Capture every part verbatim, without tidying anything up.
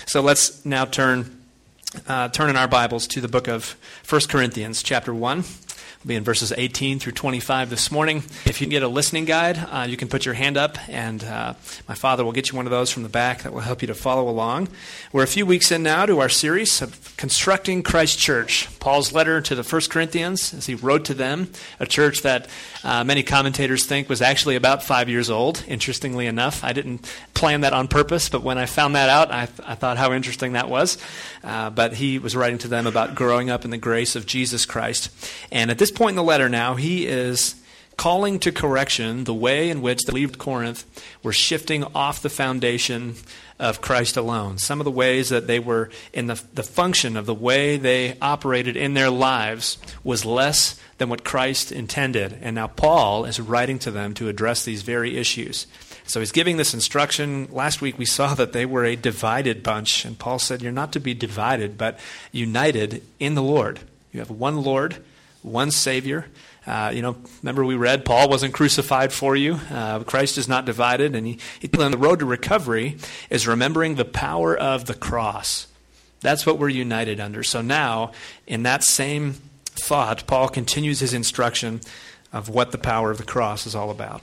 So let's now turn uh, turn in our Bibles to the book of First Corinthians, chapter one. We'll be in verses eighteen through twenty-five this morning. If you can get a listening guide, uh, you can put your hand up, and uh, my father will get you one of those from the back that will help you to follow along. We're a few weeks in now to our series of Constructing Christ Church, Paul's letter to the First Corinthians as he wrote to them, a church that uh, many commentators think was actually about five years old, interestingly enough. I didn't plan that on purpose, but when I found that out, I, th- I thought how interesting that was. Uh, but he was writing to them about growing up in the grace of Jesus Christ. And at this point in the letter now, he is calling to correction the way in which the believers of Corinth were shifting off the foundation of Christ alone. Some of the ways that they were in the, the function of the way they operated in their lives was less than what Christ intended. And now Paul is writing to them to address these very issues. So he's giving this instruction. Last week we saw that they were a divided bunch. And Paul said, you're not to be divided, but united in the Lord. You have one Lord, one Savior. Uh, you know, remember we read, Paul wasn't crucified for you. Uh, Christ is not divided. And he, he told them the road to recovery is remembering the power of the cross. That's what we're united under. So now, in that same thought, Paul continues his instruction of what the power of the cross is all about.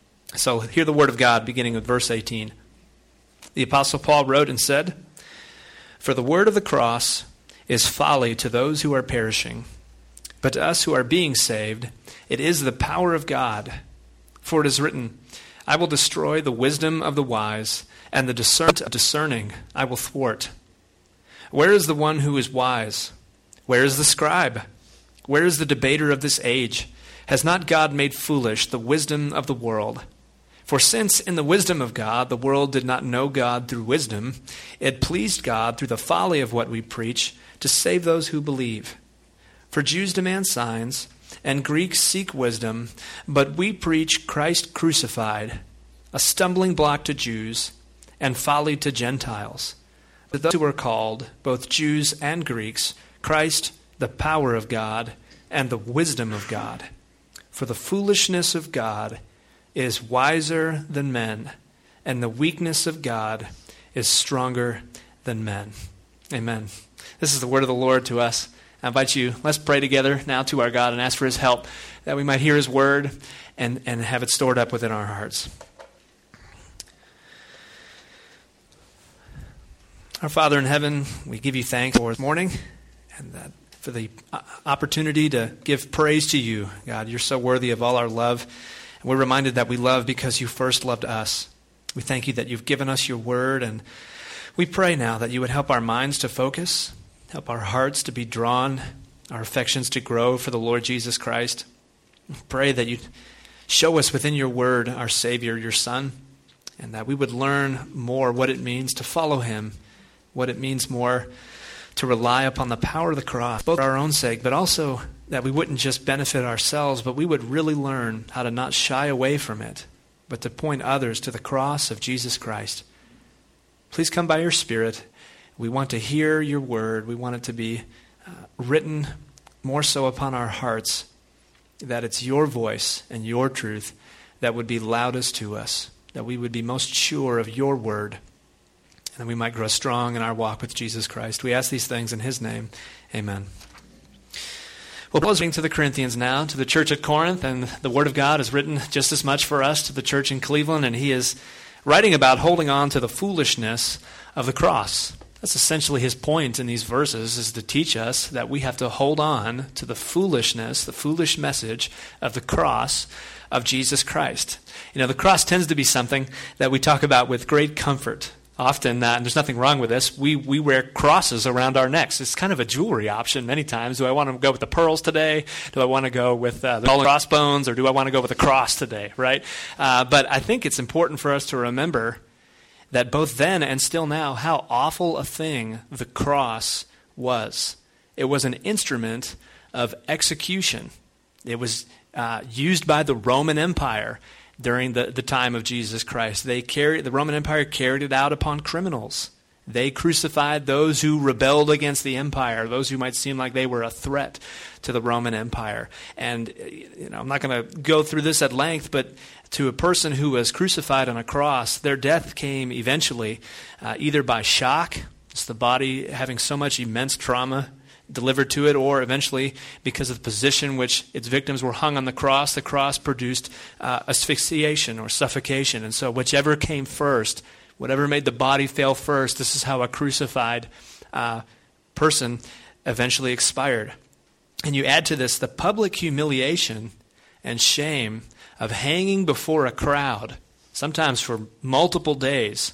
So hear the word of God beginning with verse eighteen. The Apostle Paul wrote and said, "For the word of the cross is folly to those who are perishing, but to us who are being saved, it is the power of God. For it is written, I will destroy the wisdom of the wise, and the discernment of discerning I will thwart. Where is the one who is wise? Where is the scribe? Where is the debater of this age? Has not God made foolish the wisdom of the world? For since in the wisdom of God the world did not know God through wisdom, it pleased God through the folly of what we preach to save those who believe. For Jews demand signs, and Greeks seek wisdom, but we preach Christ crucified, a stumbling block to Jews, and folly to Gentiles. But those who are called, both Jews and Greeks, Christ, the power of God, and the wisdom of God. For the foolishness of God is wiser than men, and the weakness of God is stronger than men." Amen. This is the word of the Lord to us. I invite you, let's pray together now to our God and ask for his help that we might hear his word and, and have it stored up within our hearts. Our Father in heaven, we give you thanks for this morning and that for the opportunity to give praise to you. God, you're so worthy of all our love. And we're reminded that we love because you first loved us. We thank you that you've given us your word, and we pray now that you would help our minds to focus, help our hearts to be drawn, our affections to grow for the Lord Jesus Christ. Pray that you'd show us within your word our Savior, your Son, and that we would learn more what it means to follow him, what it means more to rely upon the power of the cross, both for our own sake, but also that we wouldn't just benefit ourselves, but we would really learn how to not shy away from it, but to point others to the cross of Jesus Christ. Please come by your Spirit. We want to hear your word. We want it to be uh, written more so upon our hearts, that it's your voice and your truth that would be loudest to us, that we would be most sure of your word, and that we might grow strong in our walk with Jesus Christ. We ask these things in his name. Amen. Well, Paul is writing to the Corinthians now, to the church at Corinth, and the Word of God is written just as much for us to the church in Cleveland, and he is writing about holding on to the foolishness of the cross. That's essentially his point in these verses, is to teach us that we have to hold on to the foolishness, the foolish message of the cross of Jesus Christ. You know, the cross tends to be something that we talk about with great comfort. Often, uh, and there's nothing wrong with this, we, we wear crosses around our necks. It's kind of a jewelry option many times. Do I want to go with the pearls today? Do I want to go with uh, the crossbones? Or do I want to go with the cross today, right? Uh, but I think it's important for us to remember that both then and still now, how awful a thing the cross was. It was an instrument of execution. It was uh, used by the Roman Empire during the, the time of Jesus Christ. They carried, the Roman Empire carried it out upon criminals. They crucified those who rebelled against the empire, those who might seem like they were a threat to the Roman Empire. And you know, I'm not going to go through this at length, but to a person who was crucified on a cross, their death came eventually uh, either by shock It's the body having so much immense trauma delivered to it, or eventually, because of the position which its victims were hung on the cross, the cross produced uh, asphyxiation or suffocation. And so whichever came first, whatever made the body fail first, this is how a crucified uh, person eventually expired. And you add to this the public humiliation and shame of hanging before a crowd, sometimes for multiple days,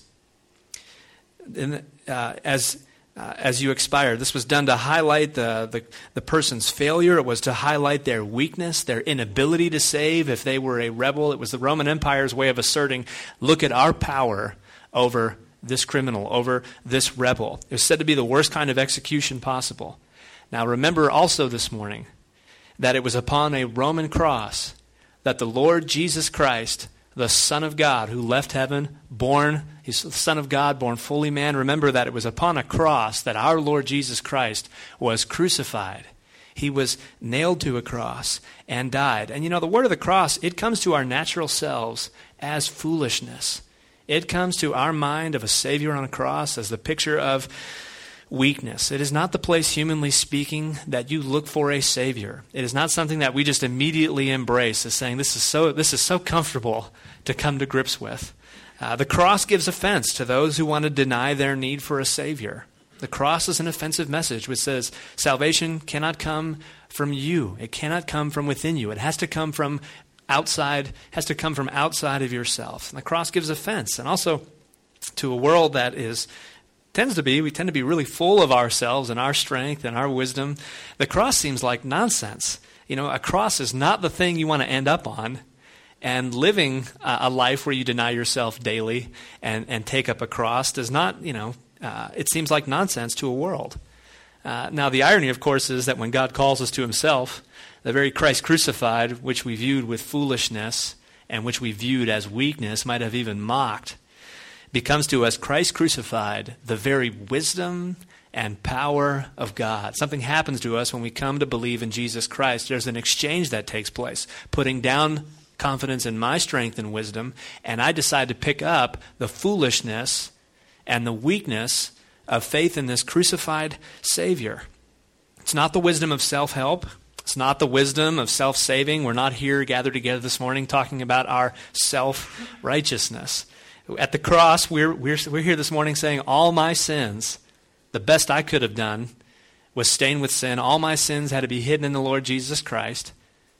and, uh, as uh, as you expire. This was done to highlight the, the, the person's failure. It was to highlight their weakness, their inability to save if they were a rebel. It was the Roman Empire's way of asserting, look at our power over this criminal, over this rebel. It was said to be the worst kind of execution possible. Now remember also this morning that it was upon a Roman cross that the Lord Jesus Christ, the Son of God, who left heaven, born, he's the Son of God, born fully man. Remember that it was upon a cross that our Lord Jesus Christ was crucified. He was nailed to a cross and died. And you know, the word of the cross, it comes to our natural selves as foolishness. It comes to our mind of a Savior on a cross as the picture of weakness. It is not the place, humanly speaking, that you look for a Savior. It is not something that we just immediately embrace as saying, this is so this is so comfortable to come to grips with. Uh, the cross gives offense to those who want to deny their need for a Savior. The cross is an offensive message which says salvation cannot come from you. It cannot come from within you. It has to come from outside, has to come from outside of yourself. And the cross gives offense. And also to a world that is tends to be, we tend to be really full of ourselves and our strength and our wisdom. The cross seems like nonsense. You know, a cross is not the thing you want to end up on. And living a, a life where you deny yourself daily and, and take up a cross does not, you know, uh, it seems like nonsense to a world. Uh, now, the irony, of course, is that when God calls us to himself, the very Christ crucified, which we viewed with foolishness and which we viewed as weakness, might have even mocked, becomes to us Christ crucified, the very wisdom and power of God. Something happens to us when we come to believe in Jesus Christ. There's an exchange that takes place, putting down confidence in my strength and wisdom, and I decide to pick up the foolishness and the weakness of faith in this crucified Savior. It's not the wisdom of self-help. It's not the wisdom of self-saving. We're not here gathered together this morning talking about our self-righteousness. At the cross, we're, we're, we're here this morning saying all my sins, the best I could have done was stained with sin. All my sins had to be hidden in the Lord Jesus Christ.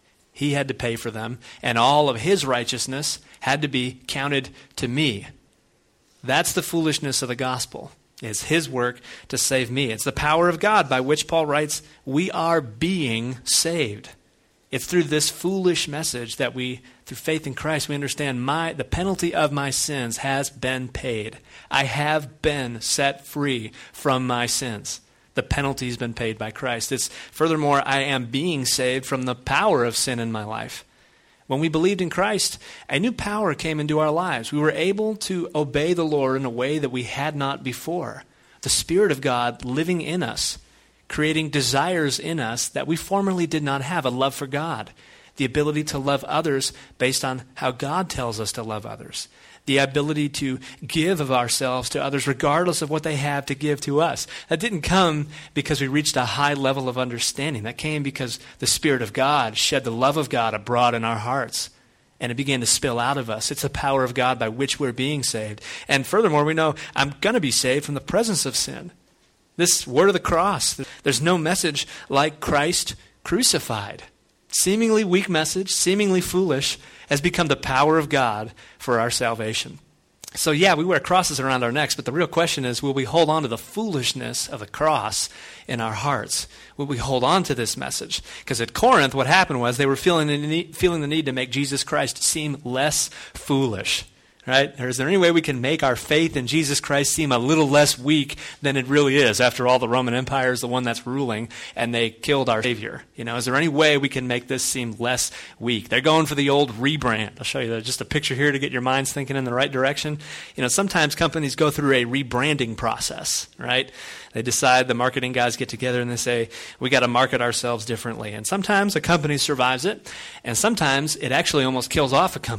He had to pay for them. And all of his righteousness had to be counted to me. That's the foolishness of the gospel. It's his work to save me. It's the power of God by which Paul writes, we are being saved. It's through this foolish message that we, through faith in Christ, we understand my the penalty of my sins has been paid. I have been set free from my sins. The penalty has been paid by Christ. It's furthermore, I am being saved from the power of sin in my life. When we believed in Christ, a new power came into our lives. We were able to obey the Lord in a way that we had not before. The Spirit of God living in us, creating desires in us that we formerly did not have, a love for God, the ability to love others based on how God tells us to love others, the ability to give of ourselves to others regardless of what they have to give to us. That didn't come because we reached a high level of understanding. That came because the Spirit of God shed the love of God abroad in our hearts, and it began to spill out of us. It's the power of God by which we're being saved. And furthermore, we know I'm going to be saved from the presence of sin. This word of the cross, there's no message like Christ crucified. Seemingly weak message, seemingly foolish, has become the power of God for our salvation. So yeah, we wear crosses around our necks, but the real question is, will we hold on to the foolishness of the cross in our hearts? Will we hold on to this message? Because at Corinth, what happened was they were feeling the need, feeling the need to make Jesus Christ seem less foolish. Right? Or is there any way we can make our faith in Jesus Christ seem a little less weak than it really is? After all, the Roman Empire is the one that's ruling, and they killed our Savior. You know, is there any way we can make this seem less weak? They're going for the old rebrand. I'll show you just a picture here to get your minds thinking in the right direction. You know, sometimes companies go through a rebranding process, right? They decide, the marketing guys get together and they say, we got to market ourselves differently. And sometimes a company survives it, and sometimes it actually almost kills off a company.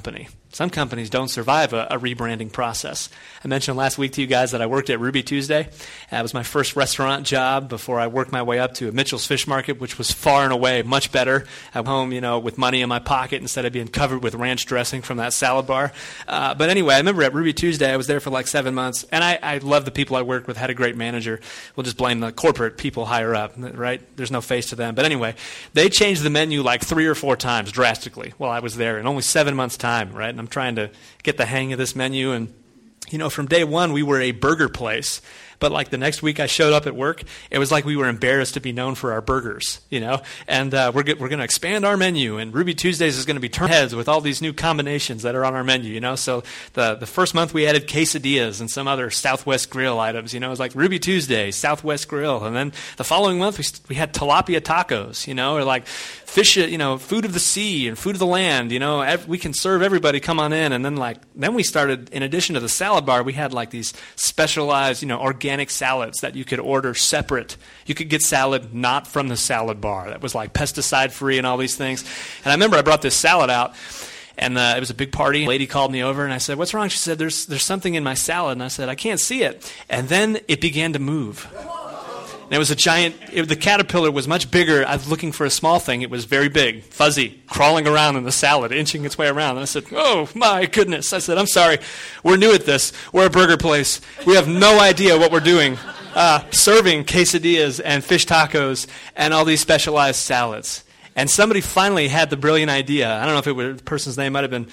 Some companies don't survive a, a rebranding process. I mentioned last week to you guys that I worked at Ruby Tuesday. That was my first restaurant job before I worked my way up to Mitchell's Fish Market, which was far and away much better. I'm home, you know, with money in my pocket instead of being covered with ranch dressing from that salad bar. Uh, but anyway, I remember at Ruby Tuesday, I was there for like seven months, and I, I loved the people I worked with, had a great manager. We'll just blame the corporate people higher up, right? There's no face to them. But anyway, they changed the menu like three or four times drastically while I was there in only seven months' time, right? And I'm trying to get the hang of this menu. And, you know, from day one, we were a burger place. But like the next week I showed up at work, it was like we were embarrassed to be known for our burgers, you know. And uh, we're we're going to expand our menu, and Ruby Tuesdays is going to be turned heads with all these new combinations that are on our menu, you know. So the the first month we added quesadillas and some other Southwest Grill items, you know. It was like Ruby Tuesday, Southwest Grill, and then the following month we we had tilapia tacos, you know, or like fish, you know, food of the sea and food of the land, you know. Ev- we can serve everybody, come on in. And then like then we started, in addition to the salad bar, we had like these specialized, you know, organic Organic salads that you could order separate. You could get salad not from the salad bar. That was like pesticide free and all these things. And I remember I brought this salad out, and uh, it was a big party. A lady called me over, and I said, "What's wrong?" She said, "There's there's something in my salad." And I said, "I can't see it." And then it began to move. And it was a giant, it, the caterpillar was much bigger. I was looking for a small thing. It was very big, fuzzy, crawling around in the salad, inching its way around. And I said, "Oh, my goodness." I said, "I'm sorry. We're new at this. We're a burger place. We have no idea what we're doing, uh, serving quesadillas and fish tacos and all these specialized salads." And somebody finally had the brilliant idea. I don't know if it was the person's name. Might have been,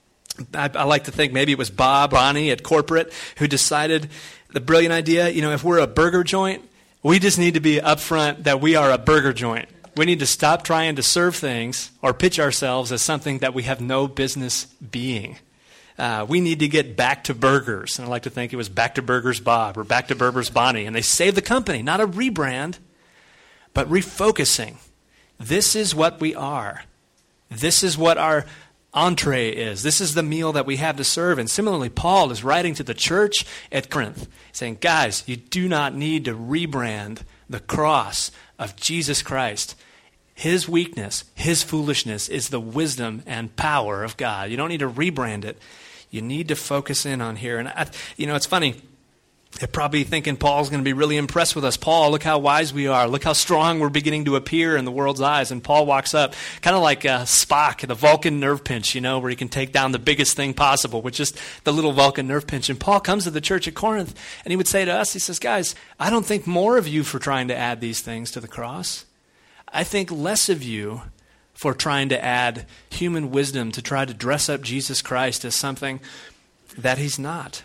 I, I like to think maybe it was Bob Bonnie at corporate, who decided the brilliant idea, you know, if we're a burger joint, we just need to be upfront that we are a burger joint. We need to stop trying to serve things or pitch ourselves as something that we have no business being. Uh, we need to get back to burgers. And I like to think it was Back to Burgers Bob or Back to Burgers Bonnie. And they saved the company, not a rebrand, but refocusing. This is what we are. This is what our entree is. This is the meal that we have to serve. And similarly, Paul is writing to the church at Corinth, saying, guys, you do not need to rebrand the cross of Jesus Christ. His weakness, his foolishness is the wisdom and power of God. You don't need to rebrand it. You need to focus in on here. And, I, you know, it's funny. They're probably thinking Paul's going to be really impressed with us. Paul, look how wise we are. Look how strong we're beginning to appear in the world's eyes. And Paul walks up, kind of like uh, Spock, the Vulcan nerve pinch, you know, where he can take down the biggest thing possible with just the little Vulcan nerve pinch. And Paul comes to the church at Corinth, and he would say to us, he says, guys, I don't think more of you for trying to add these things to the cross. I think less of you for trying to add human wisdom to try to dress up Jesus Christ as something that he's not.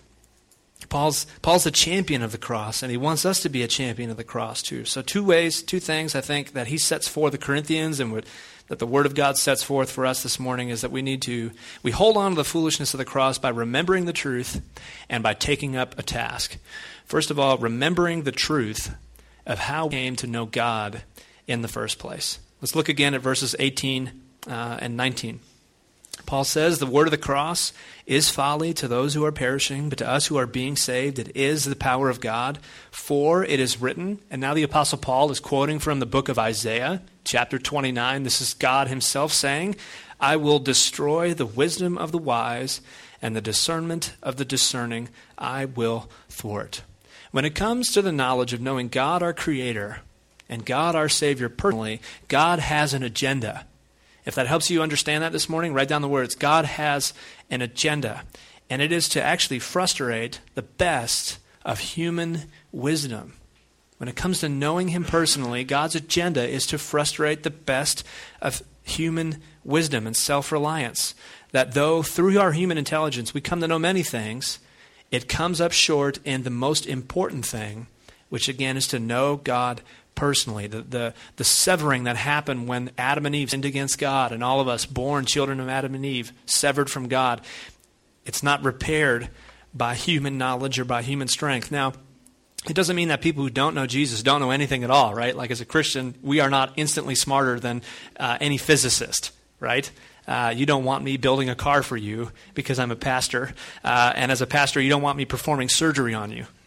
Paul's Paul's a champion of the cross, and he wants us to be a champion of the cross too. So two ways, two things I think that he sets for the Corinthians and would, that the Word of God sets forth for us this morning is that we need to, we hold on to the foolishness of the cross by remembering the truth and by taking up a task. First of all, remembering the truth of how we came to know God in the first place. Let's look again at verses eighteen uh, and nineteen. Paul says, the word of the cross is folly to those who are perishing, but to us who are being saved, it is the power of God. For it is written, and now the Apostle Paul is quoting from the book of Isaiah, chapter twenty-nine. This is God himself saying, I will destroy the wisdom of the wise, and the discernment of the discerning I will thwart. When it comes to the knowledge of knowing God our Creator and God our Savior personally, God has an agenda. If that helps you understand that this morning, write down the words. God has an agenda, and it is to actually frustrate the best of human wisdom. When it comes to knowing him personally, God's agenda is to frustrate the best of human wisdom and self-reliance. That though through our human intelligence we come to know many things, it comes up short in the most important thing, which again is to know God personally. The, the the severing that happened when Adam and Eve sinned against God, and all of us born children of Adam and Eve severed from God, it's not repaired by human knowledge or by human strength. Now, it doesn't mean that people who don't know Jesus don't know anything at all, right? Like as a Christian, we are not instantly smarter than uh, any physicist, right? Uh, you don't want me building a car for you because I'm a pastor. Uh, and as a pastor, you don't want me performing surgery on you,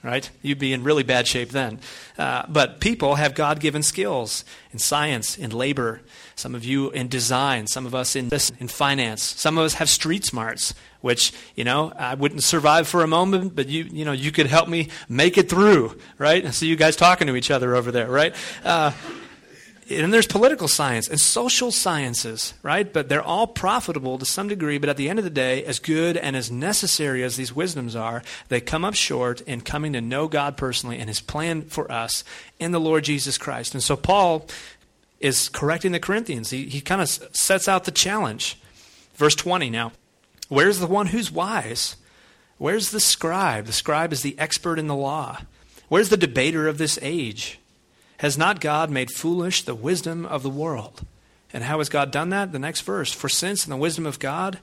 right? You'd be in really bad shape then. Uh, but people have God-given skills in science, in labor, some of you in design, some of us in this, in finance. Some of us have street smarts, which, you know, I wouldn't survive for a moment, but you, you know, you could help me make it through, right? I see you guys talking to each other over there, right? Uh, and there's political science and social sciences, right? But they're all profitable to some degree, but at the end of the day, as good and as necessary as these wisdoms are, they come up short in coming to know God personally and his plan for us in the Lord Jesus Christ. And so Paul is correcting the Corinthians. He, he kind of sets out the challenge. Verse twenty now. Where's the one who's wise? Where's the scribe? The scribe is the expert in the law. Where's the debater of this age? Has not God made foolish the wisdom of the world? And how has God done that? The next verse. For since in the wisdom of God,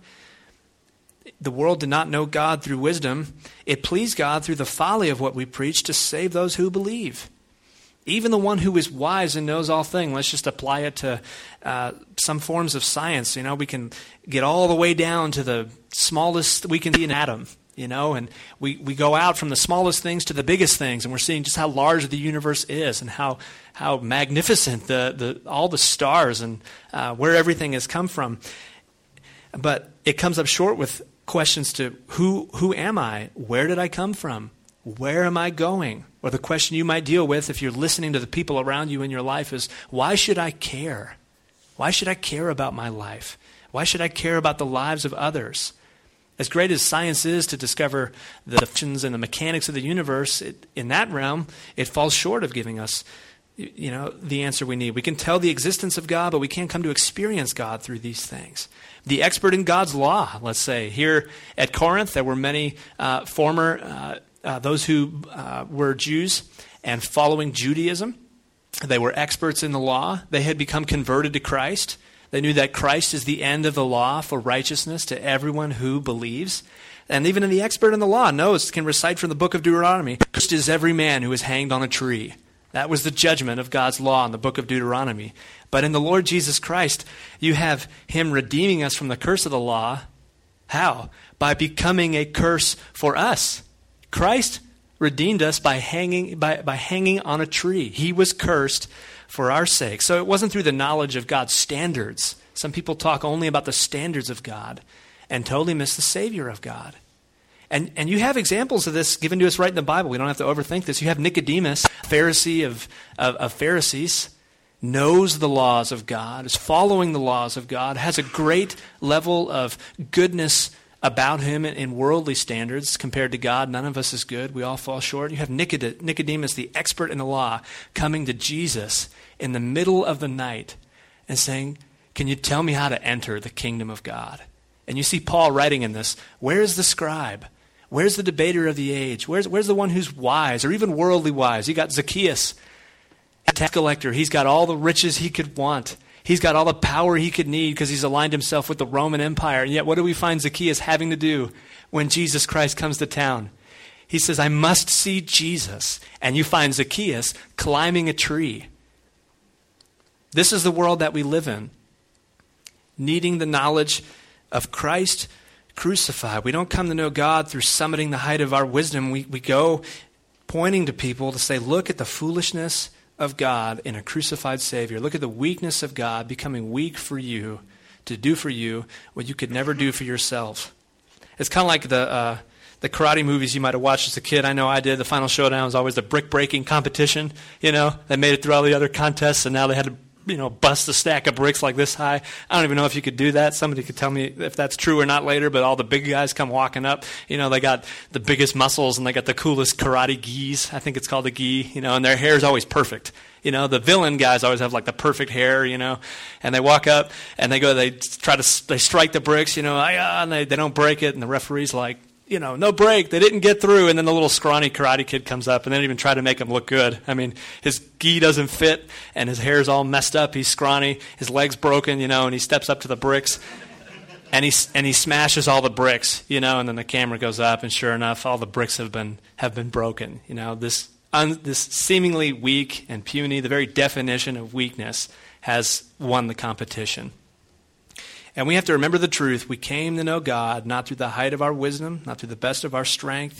the world did not know God through wisdom, it pleased God through the folly of what we preach to save those who believe. Even the one who is wise and knows all things, let's just apply it to uh, some forms of science. You know, we can get all the way down to the smallest we can see an atom, you know, and we, we go out from the smallest things to the biggest things, and we're seeing just how large the universe is and how how magnificent the, the all the stars and uh, where everything has come from. But it comes up short with questions to who who am I? Where did I come from? Where am I going? Or the question you might deal with if you're listening to the people around you in your life is, why should I care? Why should I care about my life? Why should I care about the lives of others? As great as science is to discover the functions and the mechanics of the universe, it, in that realm, it falls short of giving us, you know, the answer we need. We can tell the existence of God, but we can't come to experience God through these things. The expert in God's law, let's say. Here at Corinth, there were many uh, former uh, Uh, those who uh, were Jews and following Judaism. They were experts in the law. They had become converted to Christ. They knew that Christ is the end of the law for righteousness to everyone who believes. And even in the expert in the law knows, can recite from the book of Deuteronomy, cursed is every man who is hanged on a tree. That was the judgment of God's law in the book of Deuteronomy. But in the Lord Jesus Christ, you have him redeeming us from the curse of the law. How? By becoming a curse for us. Christ redeemed us by hanging by, by hanging on a tree. He was cursed for our sake. So it wasn't through the knowledge of God's standards. Some people talk only about the standards of God and totally miss the Savior of God. And and you have examples of this given to us right in the Bible. We don't have to overthink this. You have Nicodemus, Pharisee of, of, of Pharisees, knows the laws of God, is following the laws of God, has a great level of goodness about him in worldly standards compared to God. None of us is good. We all fall short. You have Nicodemus, the expert in the law, coming to Jesus in the middle of the night and saying, can you tell me how to enter the kingdom of God? And you see Paul writing in this, where's the scribe? Where's the debater of the age? Where's, where's the one who's wise or even worldly wise? You got Zacchaeus, a tax collector. He's got all the riches he could want. He's got all the power he could need because he's aligned himself with the Roman Empire. And yet what do we find Zacchaeus having to do when Jesus Christ comes to town? He says, I must see Jesus. And you find Zacchaeus climbing a tree. This is the world that we live in. Needing the knowledge of Christ crucified. We don't come to know God through summiting the height of our wisdom. We, we go pointing to people to say, look at the foolishness of God in a crucified Savior. Look at the weakness of God becoming weak for you to do for you what you could never do for yourself. It's kind of like the uh, the karate movies you might have watched as a kid. I know I did. The Final Showdown was always the brick breaking competition. You know, they made it through all the other contests, and now they had to, you know, bust a stack of bricks like this high. I don't even know if you could do that. Somebody could tell me if that's true or not later, but all the big guys come walking up. You know, they got the biggest muscles and they got the coolest karate gis. I think it's called a gi, you know, and their hair is always perfect. You know, the villain guys always have like the perfect hair, you know, and they walk up and they go, they try to, they strike the bricks, you know, and they, they don't break it. And the referee's like, you know, no break. They didn't get through. And then the little scrawny karate kid comes up and they don't even try to make him look good. I mean, his gi doesn't fit and his hair's all messed up. He's scrawny. His leg's broken, you know, and he steps up to the bricks and he, and he smashes all the bricks, you know, and then the camera goes up and sure enough, all the bricks have been, have been broken. You know, this, un, this seemingly weak and puny, the very definition of weakness has won the competition. And we have to remember the truth. We came to know God not through the height of our wisdom, not through the best of our strength,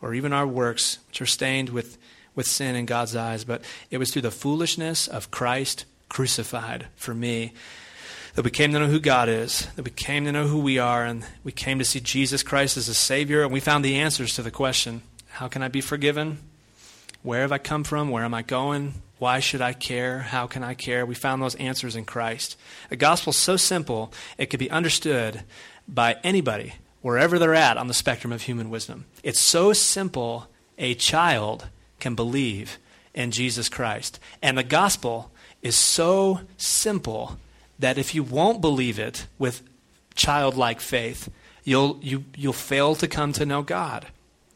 or even our works, which are stained with, with sin in God's eyes, but it was through the foolishness of Christ crucified for me that we came to know who God is, that we came to know who we are, and we came to see Jesus Christ as a Savior, and we found the answers to the question, how can I be forgiven? Where have I come from? Where am I going? Why should I care? How can I care? We found those answers in Christ. The gospel is so simple, it could be understood by anybody, wherever they're at on the spectrum of human wisdom. It's so simple, a child can believe in Jesus Christ. And the gospel is so simple that if you won't believe it with childlike faith, you'll you, you'll fail to come to know God.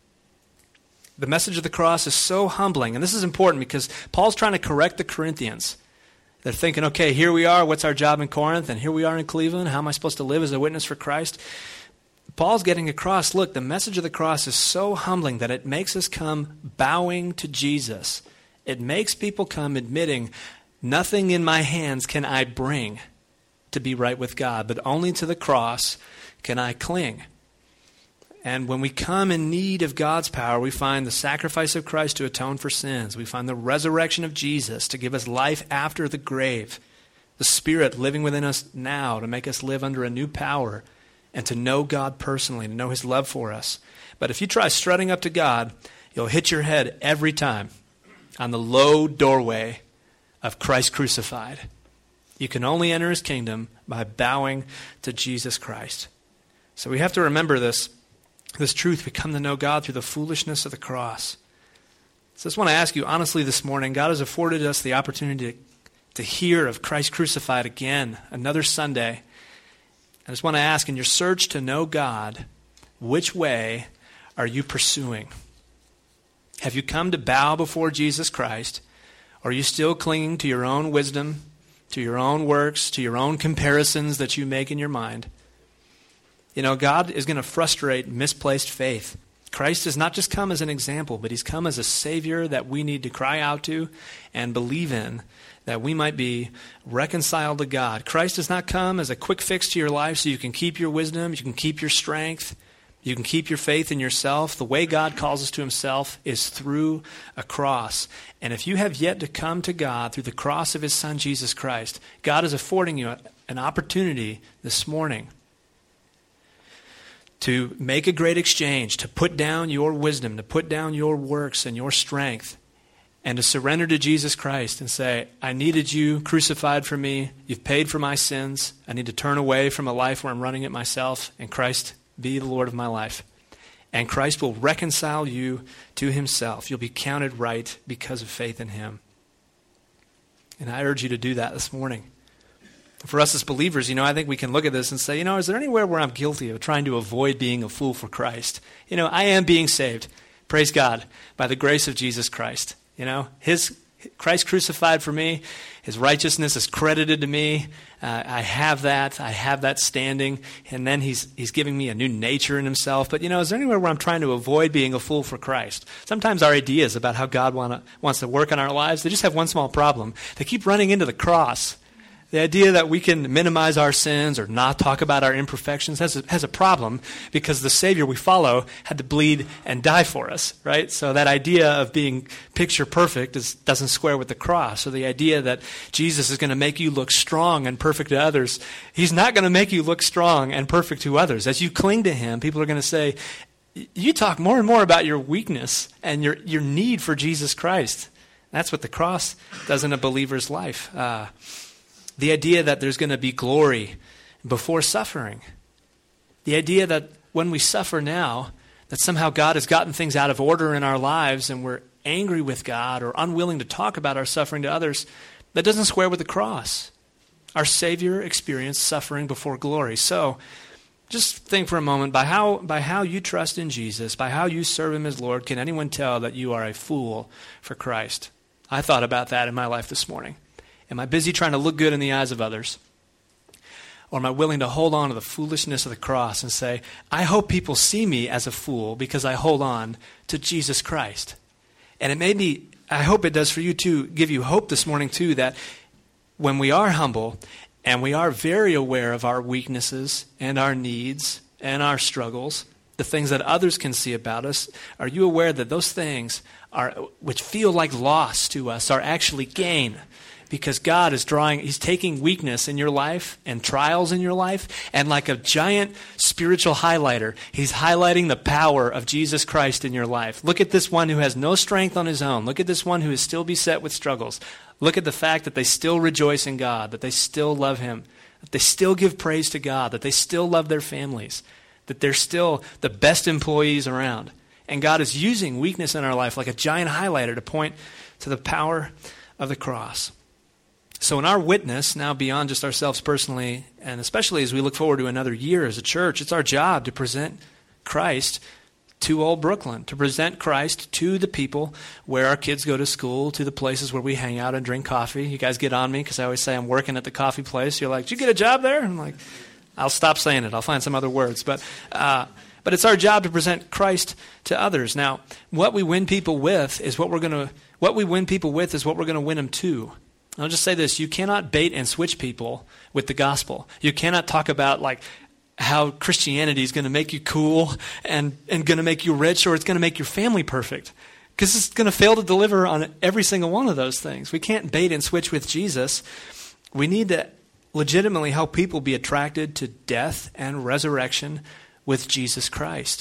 The message of the cross is so humbling, and this is important because Paul's trying to correct the Corinthians. They're thinking, okay, here we are, what's our job in Corinth, and here we are in Cleveland, how am I supposed to live as a witness for Christ? Paul's getting across, look, the message of the cross is so humbling that it makes us come bowing to Jesus. It makes people come admitting, nothing in my hands can I bring to be right with God, but only to the cross can I cling. And when we come in need of God's power, we find the sacrifice of Christ to atone for sins. We find the resurrection of Jesus to give us life after the grave. The Spirit living within us now to make us live under a new power and to know God personally, to know His love for us. But if you try strutting up to God, you'll hit your head every time on the low doorway of Christ crucified. You can only enter His kingdom by bowing to Jesus Christ. So we have to remember this. This truth, we come to know God through the foolishness of the cross. So I just want to ask you honestly this morning, God has afforded us the opportunity to, to hear of Christ crucified again, another Sunday. I just want to ask, in your search to know God, which way are you pursuing? Have you come to bow before Jesus Christ, or are you still clinging to your own wisdom, to your own works, to your own comparisons that you make in your mind? You know, God is going to frustrate misplaced faith. Christ has not just come as an example, but He's come as a Savior that we need to cry out to and believe in, that we might be reconciled to God. Christ does not come as a quick fix to your life so you can keep your wisdom, you can keep your strength, you can keep your faith in yourself. The way God calls us to Himself is through a cross. And if you have yet to come to God through the cross of His Son, Jesus Christ, God is affording you an opportunity this morning to make a great exchange, to put down your wisdom, to put down your works and your strength, and to surrender to Jesus Christ and say, I needed you crucified for me. You've paid for my sins. I need to turn away from a life where I'm running it myself, and Christ be the Lord of my life. And Christ will reconcile you to Himself. You'll be counted right because of faith in Him. And I urge you to do that this morning. For us as believers, you know, I think we can look at this and say, you know, is there anywhere where I'm guilty of trying to avoid being a fool for Christ? You know, I am being saved, praise God, by the grace of Jesus Christ. You know, His Christ crucified for me, His righteousness is credited to me. Uh, I have that. I have that standing. And then he's He's giving me a new nature in Himself. But, you know, is there anywhere where I'm trying to avoid being a fool for Christ? Sometimes our ideas about how God wanna, wants to work in our lives, they just have one small problem. They keep running into the cross. The idea that we can minimize our sins or not talk about our imperfections has a, has a problem because the Savior we follow had to bleed and die for us, right? So that idea of being picture perfect is, doesn't square with the cross. So the idea that Jesus is going to make you look strong and perfect to others, He's not going to make you look strong and perfect to others. As you cling to Him, people are going to say, you talk more and more about your weakness and your, your need for Jesus Christ. That's what the cross does in a believer's life. Uh, The idea that there's going to be glory before suffering. The idea that when we suffer now, that somehow God has gotten things out of order in our lives and we're angry with God or unwilling to talk about our suffering to others, that doesn't square with the cross. Our Savior experienced suffering before glory. So just think for a moment, by how, by how you trust in Jesus, by how you serve Him as Lord, can anyone tell that you are a fool for Christ? I thought about that in my life this morning. Am I busy trying to look good in the eyes of others? Or am I willing to hold on to the foolishness of the cross and say, I hope people see me as a fool because I hold on to Jesus Christ? And it may be, I hope it does for you too, give you hope this morning too, that when we are humble and we are very aware of our weaknesses and our needs and our struggles, the things that others can see about us, are you aware that those things are, which feel like loss to us, are actually gain? Because God is drawing, he's taking weakness in your life and trials in your life, and like a giant spiritual highlighter, he's highlighting the power of Jesus Christ in your life. Look at this one who has no strength on his own. Look at this one who is still beset with struggles. Look at the fact that they still rejoice in God, that they still love him, that they still give praise to God, that they still love their families, that they're still the best employees around. And God is using weakness in our life like a giant highlighter to point to the power of the cross. So in our witness, now beyond just ourselves personally, and especially as we look forward to another year as a church, it's our job to present Christ to Old Brooklyn, to present Christ to the people where our kids go to school, to the places where we hang out and drink coffee. You guys get on me because I always say I'm working at the coffee place. You're like, did you get a job there? I'm like, I'll stop saying it. I'll find some other words. But uh, but it's our job to present Christ to others. Now, what we win people with is what we're going to. What we win people with is what we're going to win them to. I'll just say this: you cannot bait and switch people with the gospel. You cannot talk about like how Christianity is going to make you cool and and going to make you rich, or it's going to make your family perfect, because it's going to fail to deliver on every single one of those things. We can't bait and switch with Jesus. We need to legitimately help people be attracted to death and resurrection with Jesus Christ.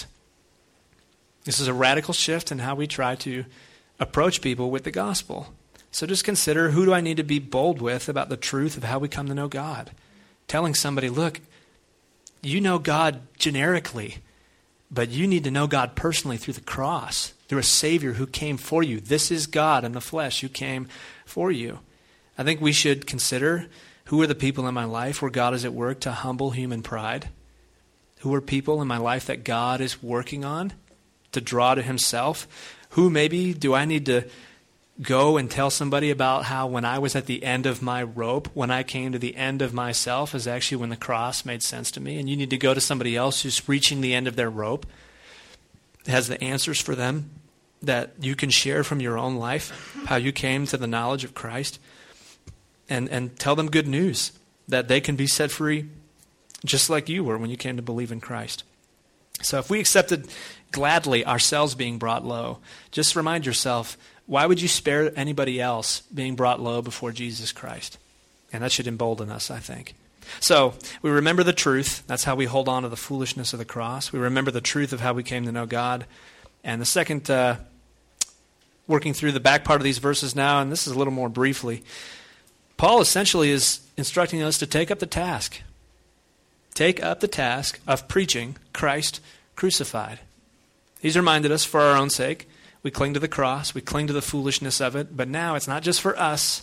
This is a radical shift in how we try to approach people with the gospel. So just consider, who do I need to be bold with about the truth of how we come to know God? Telling somebody, look, you know God generically, but you need to know God personally through the cross, through a Savior who came for you. This is God in the flesh who came for you. I think we should consider, who are the people in my life where God is at work to humble human pride? Who are people in my life that God is working on to draw to himself? Who maybe do I need to go and tell somebody about how when I was at the end of my rope, when I came to the end of myself, is actually when the cross made sense to me? And you need to go to somebody else who's reaching the end of their rope, has the answers for them that you can share from your own life, how you came to the knowledge of Christ. And and tell them good news, that they can be set free just like you were when you came to believe in Christ. So if we accepted gladly ourselves being brought low, just remind yourself, why would you spare anybody else being brought low before Jesus Christ? And that should embolden us, I think. So we remember the truth. That's how we hold on to the foolishness of the cross. We remember the truth of how we came to know God. And the second, uh, working through the back part of these verses now, and this is a little more briefly, Paul essentially is instructing us to take up the task. Take up the task of preaching Christ crucified. He's reminded us, for our own sake, we cling to the cross, we cling to the foolishness of it, but now it's not just for us.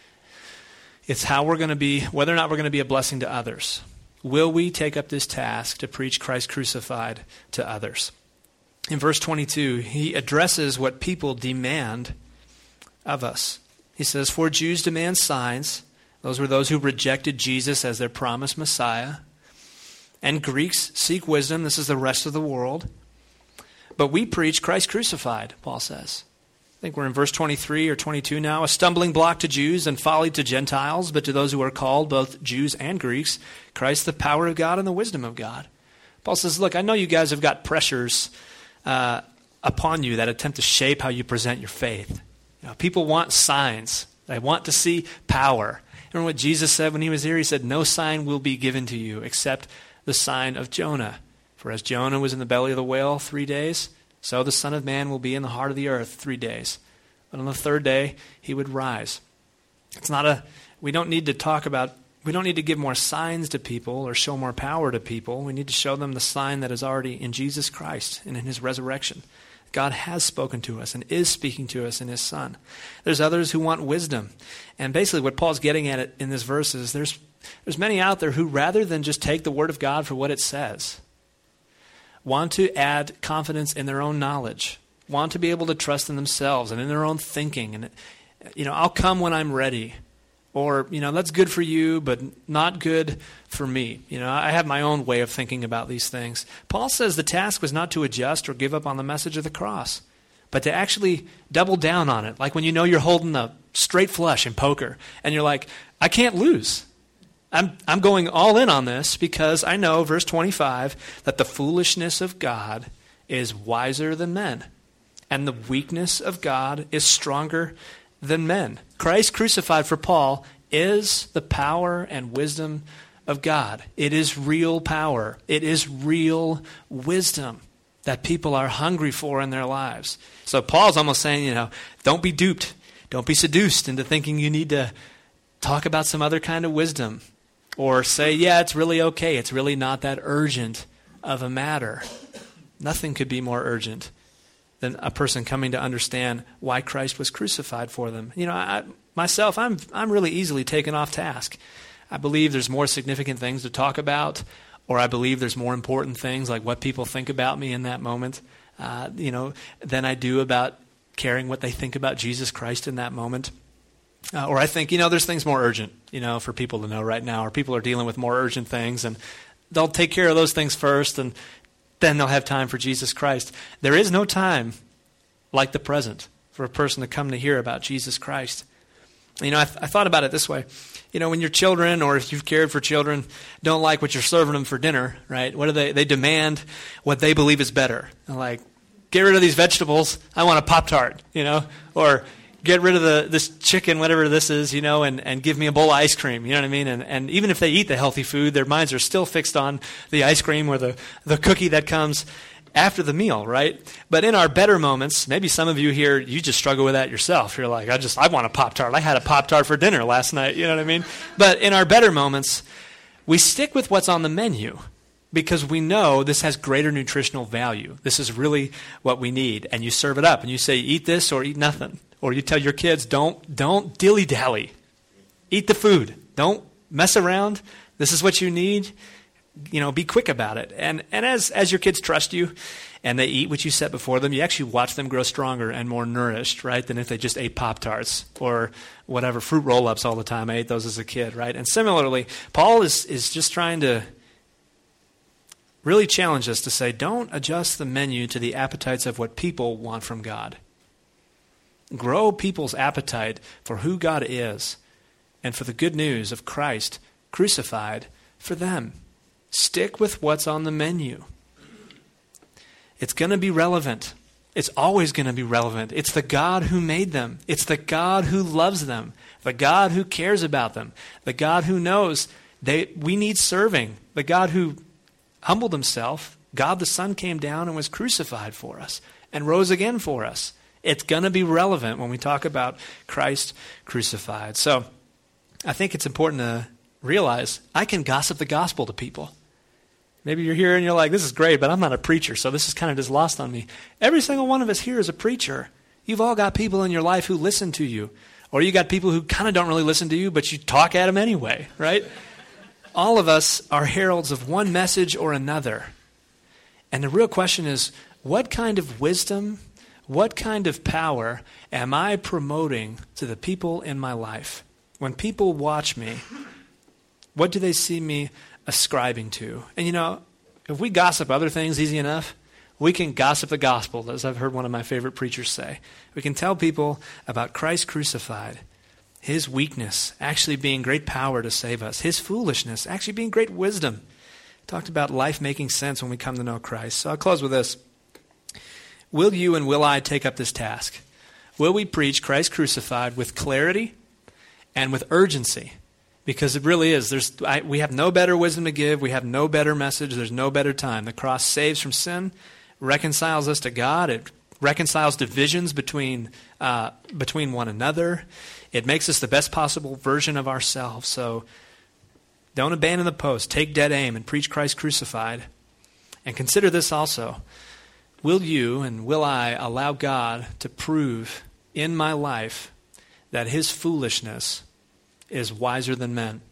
It's how we're going to be, whether or not we're going to be a blessing to others. Will we take up this task to preach Christ crucified to others? In verse twenty-two, he addresses what people demand of us. He says, for Jews demand signs. Those were those who rejected Jesus as their promised Messiah. And Greeks seek wisdom. This is the rest of the world. But we preach Christ crucified, Paul says. I think we're in verse twenty-three or twenty-two now. A stumbling block to Jews and folly to Gentiles, but to those who are called, both Jews and Greeks, Christ the power of God and the wisdom of God. Paul says, look, I know you guys have got pressures uh, upon you that attempt to shape how you present your faith. You know, people want signs. They want to see power. Remember what Jesus said when he was here? He said, no sign will be given to you except the sign of Jonah. For as Jonah was in the belly of the whale three days, so the Son of Man will be in the heart of the earth three days. But on the third day, he would rise. It's not a, we don't need to talk about, we don't need to give more signs to people or show more power to people. We need to show them the sign that is already in Jesus Christ and in his resurrection. God has spoken to us and is speaking to us in his Son. There's others who want wisdom. And basically what Paul's getting at it in this verse is there's, there's many out there who, rather than just take the word of God for what it says, want to add confidence in their own knowledge, want to be able to trust in themselves and in their own thinking. And, you know, I'll come when I'm ready. Or, you know, that's good for you, but not good for me. You know, I have my own way of thinking about these things. Paul says the task was not to adjust or give up on the message of the cross, but to actually double down on it. Like when you know you're holding a straight flush in poker, and you're like, I can't lose. I'm, I'm going all in on this because I know, verse twenty-five, that the foolishness of God is wiser than men, and the weakness of God is stronger than men. Christ crucified for Paul is the power and wisdom of God. It is real power. It is real wisdom that people are hungry for in their lives. So Paul's almost saying, you know, don't be duped. Don't be seduced into thinking you need to talk about some other kind of wisdom or say, yeah, it's really okay. It's really not that urgent of a matter. Nothing could be more urgent than a person coming to understand why Christ was crucified for them. You know, I, myself, I'm I'm really easily taken off task. I believe there's more significant things to talk about, or I believe there's more important things like what people think about me in that moment, uh, you know, than I do about caring what they think about Jesus Christ in that moment. Uh, or I think, you know, there's things more urgent, you know, for people to know right now, or people are dealing with more urgent things, and they'll take care of those things first, and then they'll have time for Jesus Christ. There is no time like the present for a person to come to hear about Jesus Christ. You know, I, th- I thought about it this way. You know, when your children, or if you've cared for children, don't like what you're serving them for dinner, right? What do they, they demand what they believe is better. They're like, get rid of these vegetables. I want a Pop-Tart, you know, or get rid of the this chicken, whatever this is, you know, and, and give me a bowl of ice cream, you know what I mean? And and even if they eat the healthy food, their minds are still fixed on the ice cream or the, the cookie that comes after the meal, right? But in our better moments, maybe some of you here, you just struggle with that yourself. You're like, I just, I want a Pop-Tart. I had a Pop-Tart for dinner last night, you know what I mean? But in our better moments, we stick with what's on the menu because we know this has greater nutritional value. This is really what we need. And you serve it up and you say, eat this or eat nothing. Or you tell your kids, don't don't dilly-dally. Eat the food. Don't mess around. This is what you need. You know, be quick about it. And and as as your kids trust you and they eat what you set before them, you actually watch them grow stronger and more nourished, right, than if they just ate Pop-Tarts or whatever, fruit roll-ups all the time. I ate those as a kid, right? And similarly, Paul is is just trying to really challenge us to say, don't adjust the menu to the appetites of what people want from God. Grow people's appetite for who God is and for the good news of Christ crucified for them. Stick with what's on the menu. It's going to be relevant. It's always going to be relevant. It's the God who made them. It's the God who loves them. The God who cares about them. The God who knows they we need serving. The God who humbled himself. God the Son came down and was crucified for us and rose again for us. It's going to be relevant when we talk about Christ crucified. So I think it's important to realize I can gossip the gospel to people. Maybe you're here and you're like, this is great, but I'm not a preacher, so this is kind of just lost on me. Every single one of us here is a preacher. You've all got people in your life who listen to you. Or you got people who kind of don't really listen to you, but you talk at them anyway, right? All of us are heralds of one message or another. And the real question is, what kind of wisdom, what kind of power am I promoting to the people in my life? When people watch me, what do they see me ascribing to? And you know, if we gossip other things easy enough, we can gossip the gospel, as I've heard one of my favorite preachers say. We can tell people about Christ crucified, his weakness actually being great power to save us, his foolishness actually being great wisdom. Talked about life making sense when we come to know Christ. So I'll close with this. Will you and will I take up this task? Will we preach Christ crucified with clarity and with urgency? Because it really is. There's, I, we have no better wisdom to give. We have no better message. There's no better time. The cross saves from sin, reconciles us to God. It reconciles divisions between uh, between one another. It makes us the best possible version of ourselves. So don't abandon the post. Take dead aim and preach Christ crucified. And consider this also. Will you and will I allow God to prove in my life that his foolishness is wiser than men?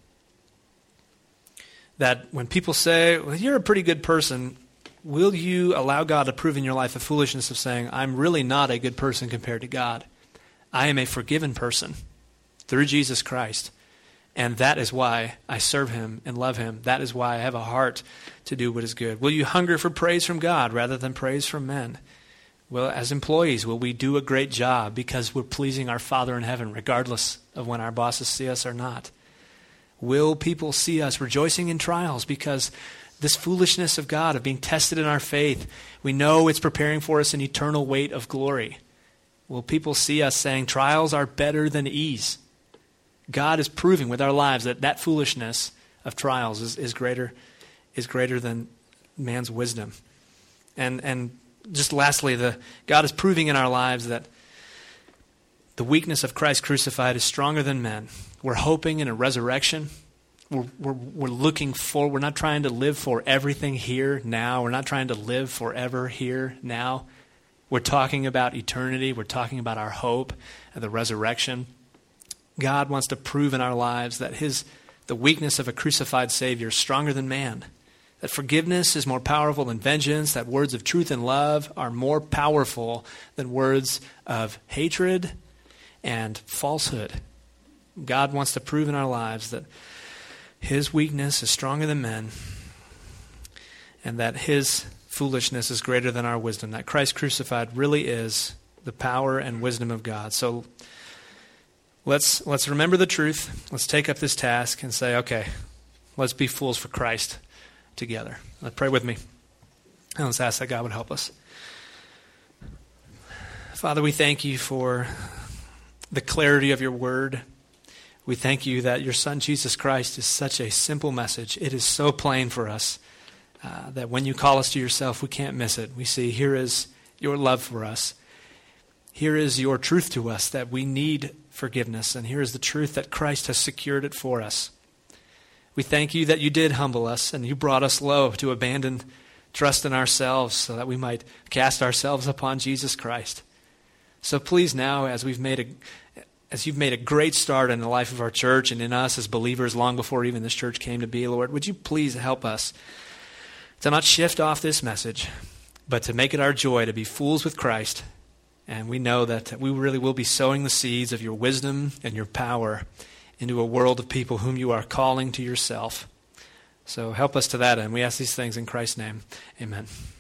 That when people say, well, you're a pretty good person, will you allow God to prove in your life the foolishness of saying, I'm really not a good person compared to God. I am a forgiven person through Jesus Christ. And that is why I serve him and love him. That is why I have a heart to do what is good. Will you hunger for praise from God rather than praise from men? Well, as employees, will we do a great job because we're pleasing our Father in heaven, regardless of when our bosses see us or not? Will people see us rejoicing in trials because this foolishness of God, of being tested in our faith, we know it's preparing for us an eternal weight of glory? Will people see us saying trials are better than ease? God is proving with our lives that that foolishness of trials is, is greater is greater than man's wisdom. And and just lastly, the God is proving in our lives that the weakness of Christ crucified is stronger than men. We're hoping in a resurrection. We're, we're, we're looking for, we're not trying to live for everything here now. We're not trying to live forever here now. We're talking about eternity. We're talking about our hope and the resurrection. God wants to prove in our lives that his the weakness of a crucified Savior is stronger than man. That forgiveness is more powerful than vengeance. That words of truth and love are more powerful than words of hatred and falsehood. God wants to prove in our lives that his weakness is stronger than men, and that his foolishness is greater than our wisdom. That Christ crucified really is the power and wisdom of God. So let's let's remember the truth. Let's take up this task and say, okay, let's be fools for Christ together. Let's pray with me. And let's ask that God would help us. Father, we thank you for the clarity of your word. We thank you that your Son, Jesus Christ, is such a simple message. It is so plain for us uh, that when you call us to yourself, we can't miss it. We see here is your love for us. Here is your truth to us that we need forgiveness. And here is the truth that Christ has secured it for us. We thank you that you did humble us and you brought us low to abandon trust in ourselves so that we might cast ourselves upon Jesus Christ. So please now, as we've made a As you've made a great start in the life of our church and in us as believers long before even this church came to be, Lord, would you please help us to not shift off this message, but to make it our joy to be fools with Christ. And we know that we really will be sowing the seeds of your wisdom and your power into a world of people whom you are calling to yourself. So help us to that end. We ask these things in Christ's name. Amen.